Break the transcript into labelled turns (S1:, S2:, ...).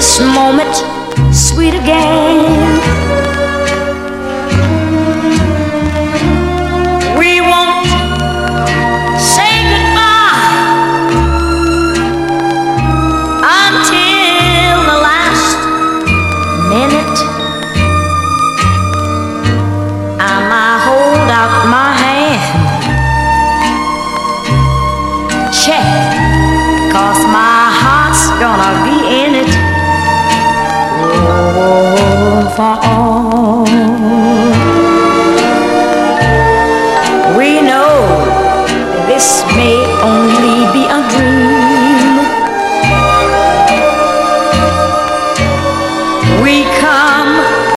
S1: this moment sweet again. We won't say goodbye until the last minute. I might hold out my hand, check, 'cause my heart's gonna be in it. Oh, for all